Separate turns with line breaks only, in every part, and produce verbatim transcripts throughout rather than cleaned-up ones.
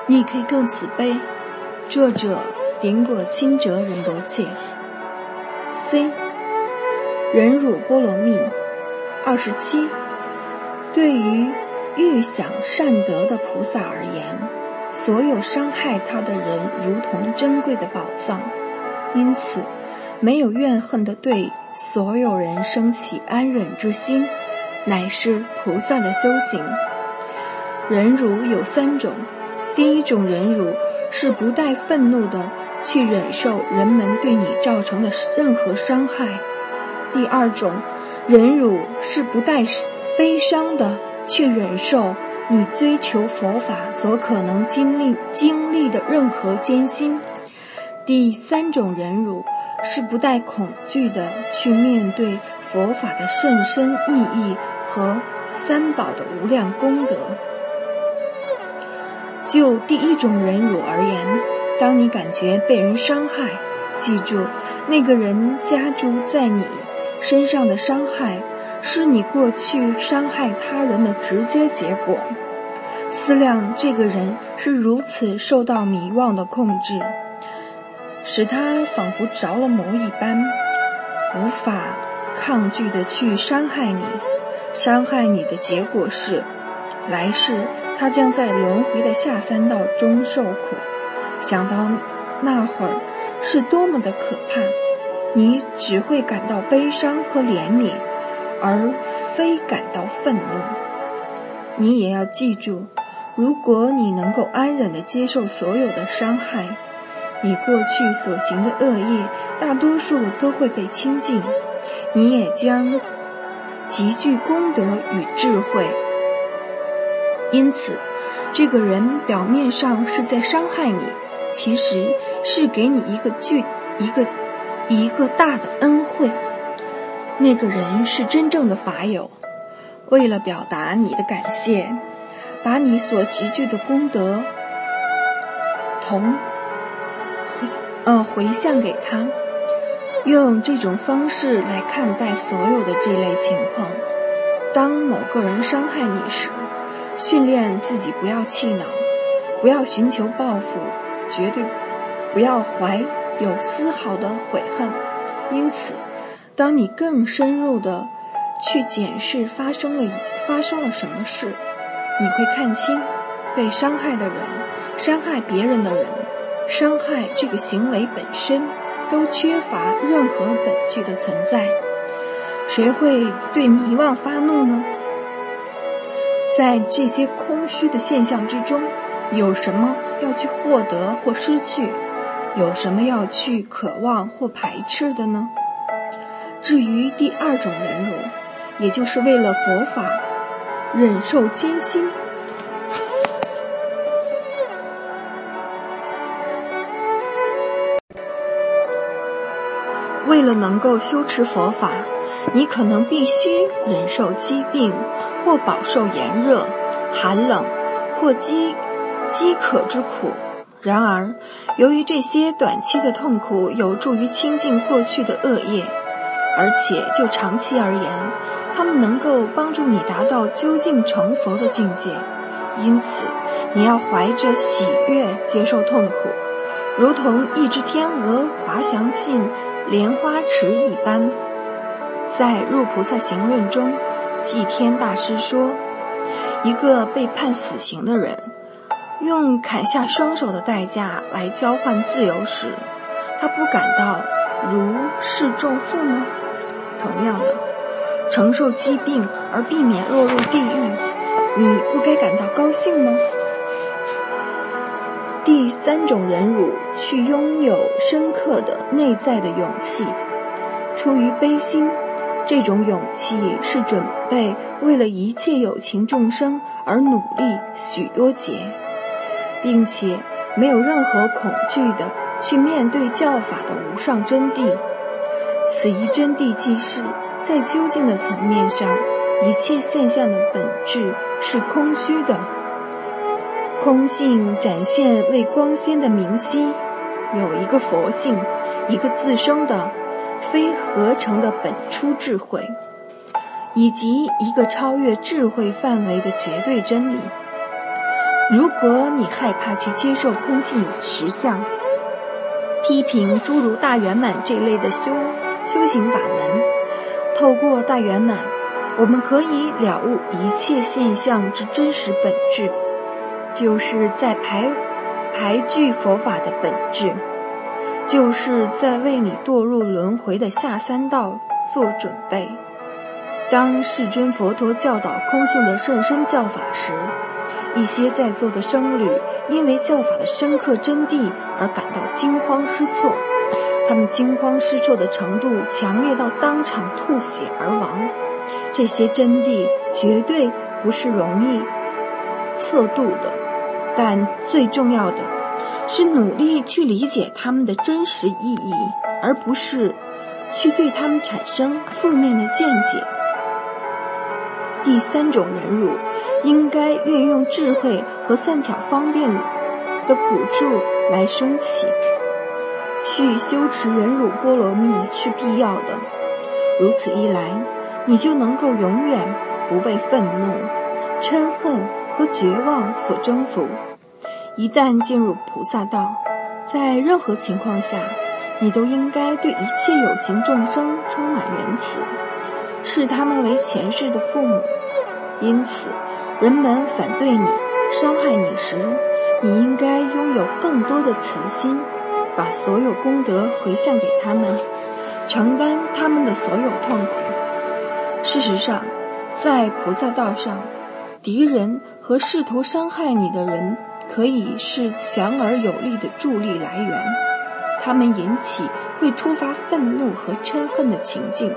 你可以更慈悲。作者顶果清哲仁波切。 C. 忍辱波罗蜜。二十七。对于欲想善德的菩萨而言，所有伤害他的人如同珍贵的宝藏，因此没有怨恨地对所有人生起安忍之心，乃是菩萨的修行。忍辱有三种，第一种忍辱是不带愤怒的去忍受人们对你造成的任何伤害。第二种忍辱是不带悲伤的去忍受你追求佛法所可能经历经历的任何艰辛。第三种忍辱是不带恐惧的去面对佛法的甚深意义和三宝的无量功德。就第一种忍辱而言，当你感觉被人伤害，记住那个人加诸在你身上的伤害是你过去伤害他人的直接结果。思量这个人是如此受到迷妄的控制，使他仿佛着了魔一般，无法抗拒地去伤害你。伤害你的结果是，来世他将在轮回的下三道中受苦。想到那会儿是多么的可怕，你只会感到悲伤和怜悯，而非感到愤怒。你也要记住，如果你能够安忍地接受所有的伤害，你过去所行的恶业大多数都会被清净，你也将集聚功德与智慧。因此这个人表面上是在伤害你，其实是给你一个巨一个一个大的恩惠。那个人是真正的法友，为了表达你的感谢，把你所集聚的功德同呃回向给他。用这种方式来看待所有的这类情况。当某个人伤害你时，训练自己不要气恼，不要寻求报复，绝对不要怀有丝毫的悔恨。因此当你更深入地去检视发生了发生了什么事，你会看清被伤害的人、伤害别人的人、伤害这个行为本身都缺乏任何本具的存在。谁会对迷妄发怒呢？在这些空虚的现象之中，有什么要去获得或失去？有什么要去渴望或排斥的呢？至于第二种忍辱，也就是为了佛法忍受艰辛，为了能够修持佛法，你可能必须忍受疾病，或饱受炎热、寒冷，或饥饥渴之苦。然而由于这些短期的痛苦有助于清净过去的恶业，而且就长期而言，它们能够帮助你达到究竟成佛的境界。因此你要怀着喜悦接受痛苦，如同一只天鹅滑翔进莲花池一般。在《入菩萨行论》中，寂天大师说，一个被判死刑的人用砍下双手的代价来交换自由时，他不感到如释重负吗？同样的，承受疾病而避免落入地狱，你不该感到高兴吗？第三种忍辱，去拥有深刻的内在的勇气。出于悲心，这种勇气是准备为了一切有情众生而努力许多劫，并且没有任何恐惧的去面对教法的无上真谛。此一真谛即是，在究竟的层面上，一切现象的本质是空虚的。空性展现为光鲜的明晰，有一个佛性，一个自生的非合成的本初智慧，以及一个超越智慧范围的绝对真理。 如果你害怕去接受空性实相，批评诸如大圆满这类的修修行法门，透过大圆满，我们可以了悟一切现象之真实本质，就是在排排拒佛法的本质，就是在为你堕入轮回的下三道做准备。当世尊佛陀教导空性的甚深教法时，一些在座的僧侣因为教法的深刻真谛而感到惊慌失措，他们惊慌失措的程度强烈到当场吐血而亡。这些真谛绝对不是容易测度的，但最重要的是努力去理解它们的真实意义，而不是去对它们产生负面的见解。第三种忍辱，应该运用智慧和善巧方便的辅助来升起。去修持忍辱波罗蜜是必要的，如此一来，你就能够永远不被愤怒、嗔恨和绝望所征服。一旦进入菩萨道，在任何情况下，你都应该对一切有情众生充满仁慈，视他们为前世的父母。因此，人们反对你、伤害你时，你应该拥有更多的慈心，把所有功德回向给他们，承担他们的所有痛苦。事实上，在菩萨道上，敌人和试图伤害你的人可以是强而有力的助力来源，他们引起会触发愤怒和嗔恨的情境，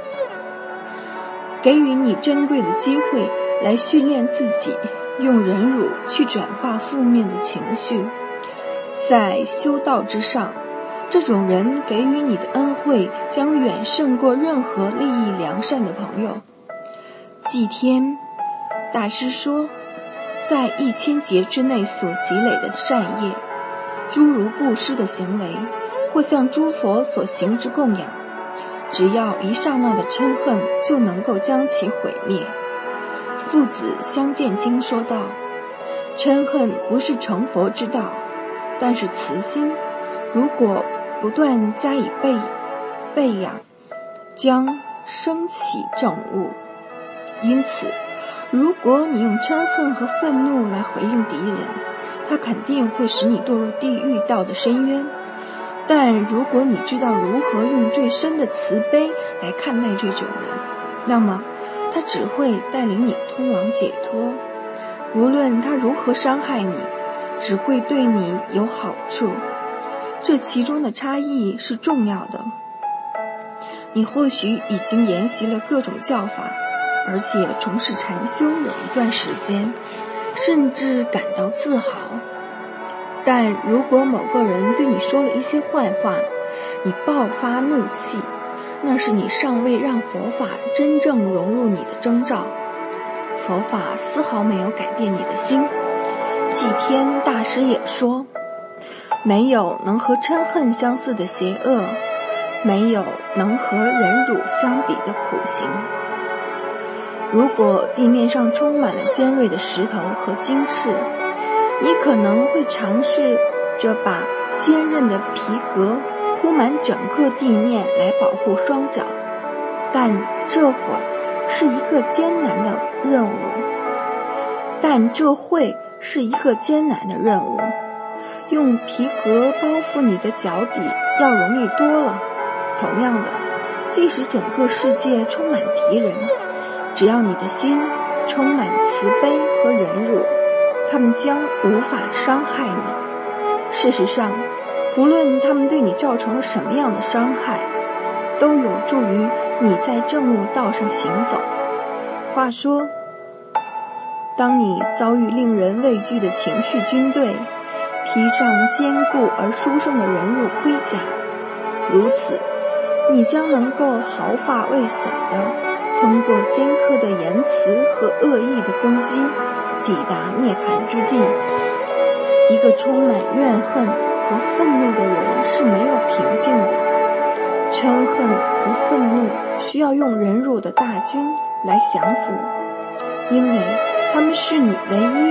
给予你珍贵的机会来训练自己，用忍辱去转化负面的情绪。在修道之上，这种人给予你的恩惠将远胜过任何利益良善的朋友。祭天大师说，在一千劫之内所积累的善业，诸如布施的行为，或向诸佛所行之供养，只要一刹那的嗔恨就能够将其毁灭。父子相见经说道，嗔恨不是成佛之道，但是慈心如果不断加以备备养，将升起正悟。因此，如果你用嗔恨和愤怒来回应敌人，它肯定会使你堕入地狱道的深渊。但如果你知道如何用最深的慈悲来看待这种人，那么他只会带领你通往解脱。无论他如何伤害你，只会对你有好处。这其中的差异是重要的。你或许已经研习了各种教法，而且从事禅修有一段时间，甚至感到自豪。但如果某个人对你说了一些坏话，你爆发怒气，那是你尚未让佛法真正融入你的征兆。佛法丝毫没有改变你的心。祭天大师也说，没有能和嗔恨相似的邪恶，没有能和忍辱相比的苦行。如果地面上充满了尖锐的石头和荆刺，你可能会尝试着把坚韧的皮革铺满整个地面来保护双脚，但这会儿是一个艰难的任务。但这会是一个艰难的任务。用皮革包覆你的脚底要容易多了。同样的，即使整个世界充满敌人，只要你的心充满慈悲和忍辱，他们将无法伤害你。事实上，无论他们对你造成了什么样的伤害，都有助于你在正悟道上行走。话说，当你遭遇令人畏惧的情绪军队，披上坚固而殊胜的忍辱盔甲，如此，你将能够毫发未损地通过尖刻的言辞和恶意的攻击，抵达涅槃之地。一个充满怨恨和愤怒的人是没有平静的。嗔恨和愤怒需要用忍辱的大军来降服，因为他们是你唯一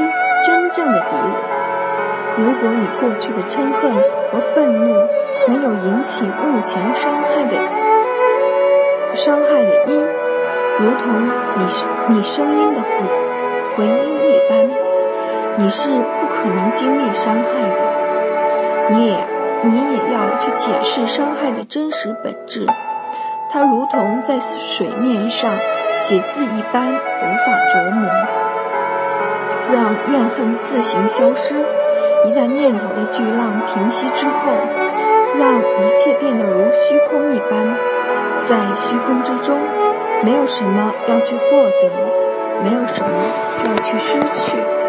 真正的敌人。如果你过去的嗔恨和愤怒没有引起目前伤害的伤害的因，如同你你声音的回回音一般，你是不可能经历伤害的。你也你也要去解释伤害的真实本质，它如同在水面上写字一般无法琢磨。让怨恨自行消失，一旦念头的巨浪平息之后，让一切变得如虚空一般。在虚空之中，没有什么要去获得，没有什么要去失去。